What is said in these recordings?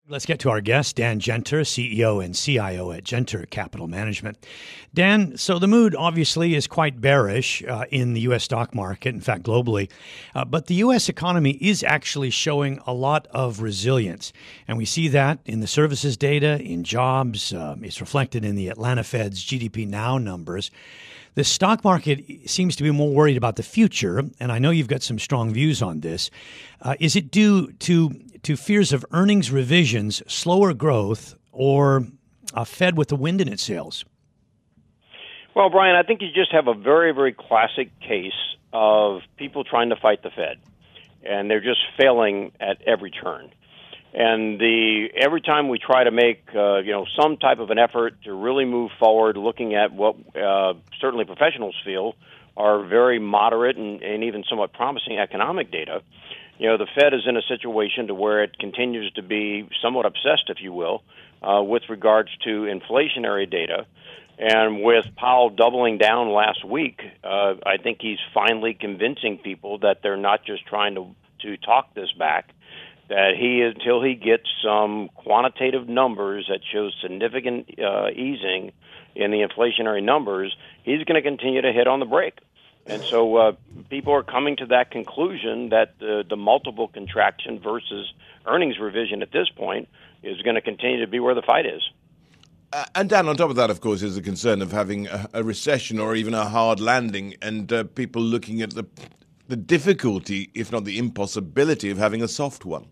Let's get to our guest, Dan Genter, CEO and CIO at Genter Capital Management. Dan, so the mood obviously is quite bearish in the U.S. stock market, in fact, globally. But the U.S. economy is actually showing a lot of resilience. And we see that in the services data, in jobs. It's reflected in the Atlanta Fed's GDP Now numbers. The stock market seems to be more worried about the future, and I know you've got some strong views on this. Is it due to fears of earnings revisions, slower growth, or a Fed with the wind in its sails? Well, Brian, I think you just have a very, very classic case of people trying to fight the Fed, and they're just failing at every turn. And every time we try to make some type of an effort to really move forward, looking at what certainly professionals feel are very moderate and even somewhat promising economic data, the Fed is in a situation to where it continues to be somewhat obsessed, if you will, with regards to inflationary data. And with Powell doubling down last week, I think he's finally convincing people that they're not just trying to talk this back, that until he gets some quantitative numbers that shows significant easing in the inflationary numbers, he's going to continue to hit on the brake. And so people are coming to that conclusion that the multiple contraction versus earnings revision at this point is going to continue to be where the fight is. And Dan, on top of that, of course, is the concern of having a recession or even a hard landing, and people looking at the difficulty, if not the impossibility, of having a soft one.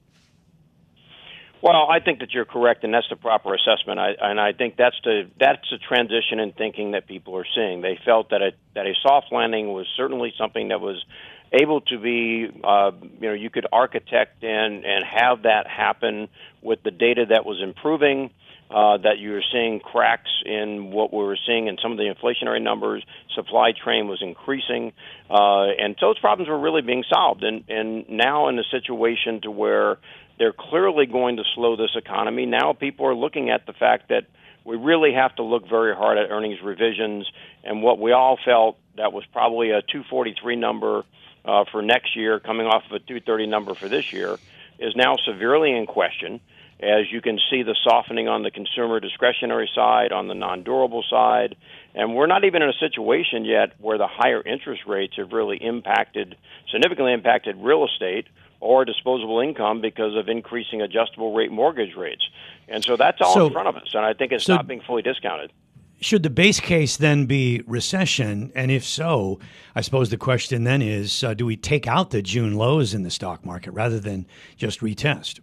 Well, I think that you're correct, and that's the proper assessment. I think that's a transition in thinking that people are seeing. They felt that a soft landing was certainly something that was able to be, you could architect and have that happen with the data that was improving. That you were seeing cracks in what we were seeing in some of the inflationary numbers. Supply chain was increasing, and those problems were really being solved. And now in a situation to where they're clearly going to slow this economy, now people are looking at the fact that we really have to look very hard at earnings revisions. And what we all felt that was probably a 243 number for next year, coming off of a 230 number for this year, is now severely in question. As you can see, the softening on the consumer discretionary side, on the non-durable side. And we're not even in a situation yet where the higher interest rates have really significantly impacted real estate or disposable income because of increasing adjustable rate mortgage rates. And so that's all in front of us, and I think it's not being fully discounted. Should the base case then be recession? And if so, I suppose the question then is, do we take out the June lows in the stock market rather than just retest?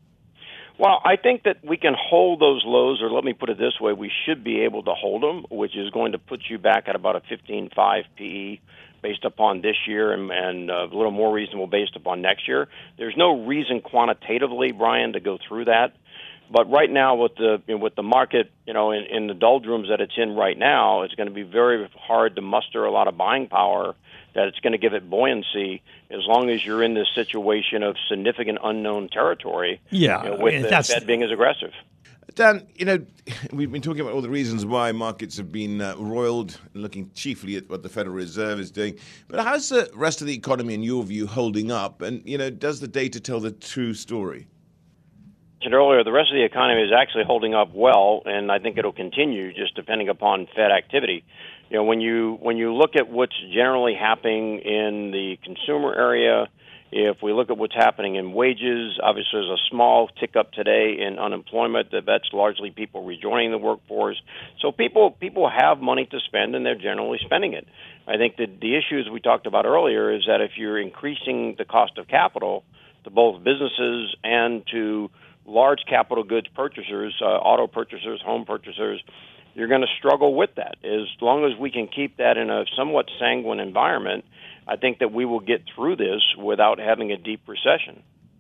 Well, I think that we can hold those lows, or let me put it this way, we should be able to hold them, which is going to put you back at about a 15.5 PE based upon this year and a little more reasonable based upon next year. There's no reason quantitatively, Brian, to go through that. But right now with the market, in the doldrums that it's in right now, it's going to be very hard to muster a lot of buying power that it's going to give it buoyancy as long as you're in this situation of significant unknown territory. Yeah, with the Fed being as aggressive. Dan, we've been talking about all the reasons why markets have been roiled, looking chiefly at what the Federal Reserve is doing. But how's the rest of the economy, in your view, holding up? And, does the data tell the true story? Earlier, the rest of the economy is actually holding up well, and I think it'll continue just depending upon Fed activity. When you look at what's generally happening in the consumer area, if we look at what's happening in wages, obviously there's a small tick up today in unemployment. That's largely people rejoining the workforce. So people have money to spend, and they're generally spending it. I think that the issues we talked about earlier is that if you're increasing the cost of capital to both businesses and to large capital goods purchasers, auto purchasers, home purchasers, you're going to struggle with that. As long as we can keep that in a somewhat sanguine environment, I think that we will get through this without having a deep recession.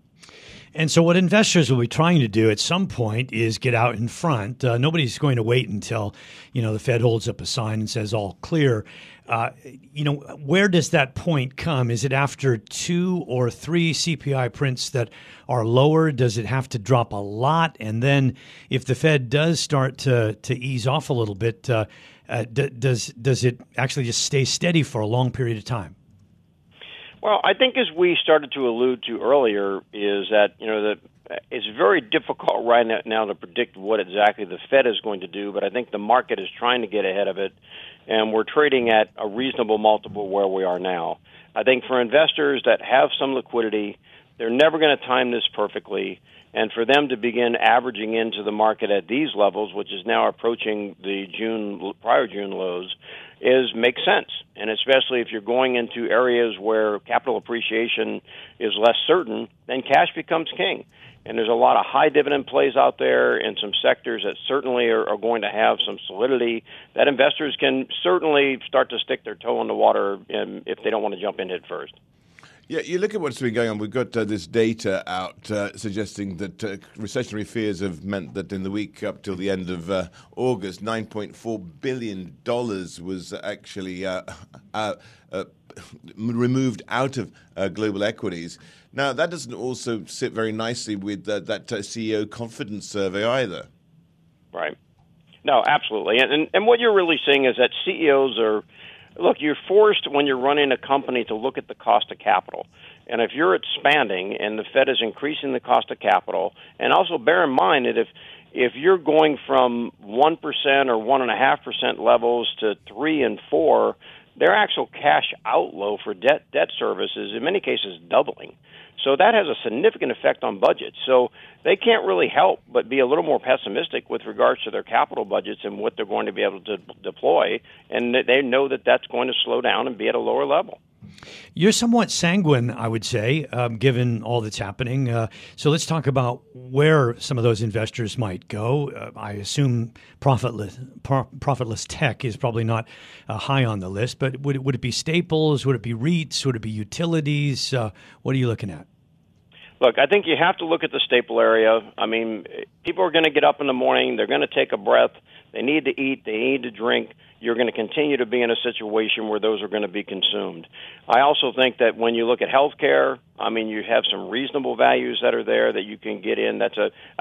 And so what investors will be trying to do at some point is get out in front. Nobody's going to wait until, the Fed holds up a sign and says all clear. Where does that point come? Is it after 2 or 3 CPI prints that are lower? Does it have to drop a lot? And then if the Fed does start to ease off a little bit, does it actually just stay steady for a long period of time? Well, I think as we started to allude to earlier is that, it's very difficult right now to predict what exactly the Fed is going to do, but I think the market is trying to get ahead of it, and we're trading at a reasonable multiple where we are now. I think for investors that have some liquidity, they're never going to time this perfectly, and for them to begin averaging into the market at these levels, which is now approaching the prior June lows, makes sense. And especially if you're going into areas where capital appreciation is less certain, then cash becomes king. And there's a lot of high dividend plays out there in some sectors that certainly are going to have some solidity that investors can certainly start to stick their toe in the water if they don't want to jump in head first. Yeah, you look at what's been going on. We've got this data out suggesting that recessionary fears have meant that in the week up till the end of August, $9.4 billion was actually removed out of global equities. Now, that doesn't also sit very nicely with that CEO confidence survey either. Right. No, absolutely. And what you're really seeing is that CEOs are... Look, you're forced when you're running a company to look at the cost of capital. And if you're expanding and the Fed is increasing the cost of capital, and also bear in mind that if you're going from 1% or 1.5% levels to 3 and 4, their actual cash outflow for debt service is in many cases doubling. So that has a significant effect on budgets. So they can't really help but be a little more pessimistic with regards to their capital budgets and what they're going to be able to deploy, and they know that that's going to slow down and be at a lower level. You're somewhat sanguine, I would say, given all that's happening. So let's talk about where some of those investors might go. I assume profitless tech is probably not high on the list, but would it be staples? Would it be REITs? Would it be utilities? What are you looking at? Look, I think you have to look at the staple area. I mean, people are going to get up in the morning. They're going to take a breath. They need to eat. They need to drink. You're going to continue to be in a situation where those are going to be consumed. I also think that when you look at healthcare, I mean, you have some reasonable values that are there that you can get in. That's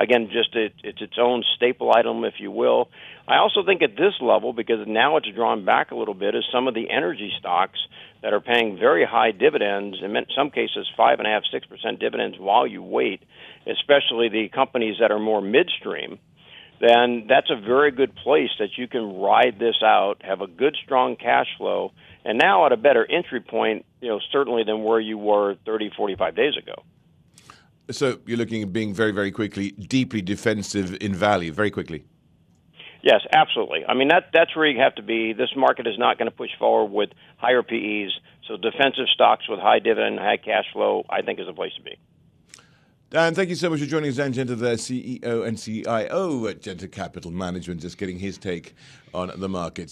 it's its own staple item, if you will. I also think at this level, because now it's drawn back a little bit, is some of the energy stocks that are paying very high dividends, in some cases 5.5%, 6% dividends while you wait, especially the companies that are more midstream. Then that's a very good place that you can ride this out, have a good, strong cash flow, and now at a better entry point, certainly than where you were 30, 45 days ago. So you're looking at being very, very quickly, deeply defensive in value, very quickly. Yes, absolutely. I mean, that's where you have to be. This market is not going to push forward with higher PEs, so defensive stocks with high dividend, high cash flow, I think is the place to be. Dan, thank you so much for joining us. Dan Genter, the CEO and CIO at Genter Capital Management, just getting his take on the markets.